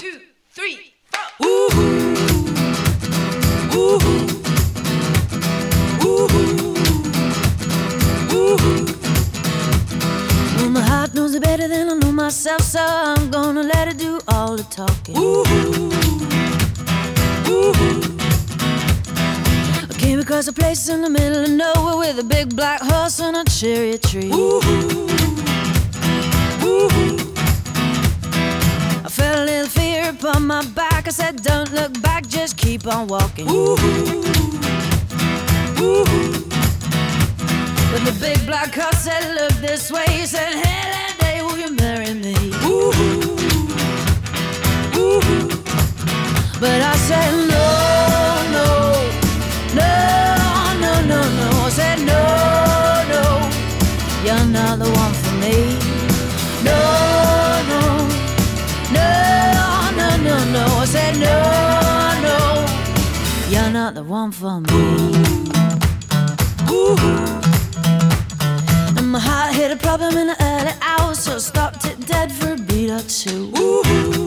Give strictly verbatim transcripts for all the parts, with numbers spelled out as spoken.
two, three, four. Ooh, ooh, ooh, ooh. Well, my heart knows it better than I know myself, so I'm gonna let it do all the talking. Ooh, ooh. I came across a place in the middle of nowhere with a big black horse and a cherry tree. Ooh, ooh. I felt a little fear upon my back. I said, don't look back, just keep on walking. Ooh, ooh. But the big black horse said, look this way. He said, hey, that day, will you marry me? Ooh, ooh. But I said, no, no, no, no, no, no. I said, no, no, you're not the one for me. No, no, no, no, no, no. I said, no, no, you're not the one for me. Ooh. And my heart hit a problem in the early hours, so I stopped it dead for a beat or two. Ooh.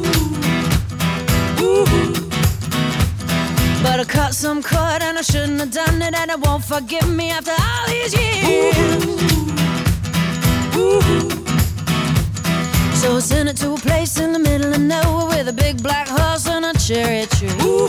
Ooh. But I cut some cord and I shouldn't have done it, and it won't forgive me after all these years. Ooh. Ooh. So I sent it to a place in the middle of nowhere with a big black horse and a cherry tree. Ooh.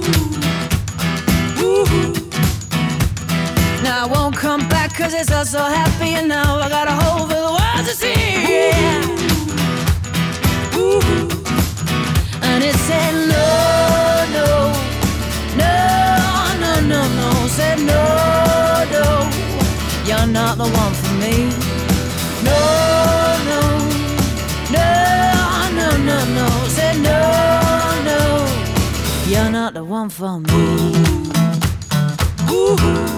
Ooh. Now I won't come back cause it's all so happy, and now I got a hole for the world to see. Yeah. Ooh. And it said no, no, no, no, no, no. Said no, no, you're not the one for me. No, no, no, no, no, no. Said no, no, you're not the one for me. Ooh.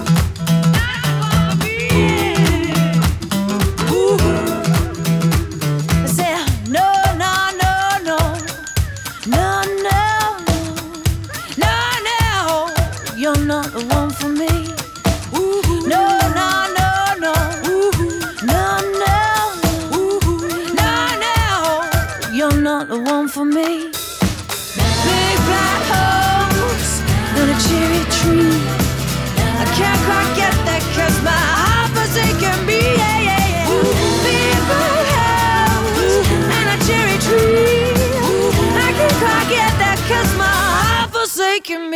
You're not the one for me. Ooh, no, no, no, no. Ooh, no, no. Ooh, no, no. You're not the one for me. Big black horse and a cherry tree. I can't quite get that cause my heart forsaken me. Yeah, yeah, yeah. Big black horse and a cherry tree. I can't quite get that cause my heart forsaken me.